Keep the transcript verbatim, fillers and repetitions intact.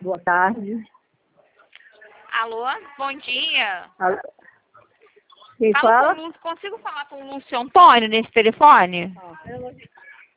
Boa tarde. Alô, bom dia. Alô? Quem Fala fala? com o Lúcio. Consigo falar com o Lúcio Antônio nesse telefone? Ah,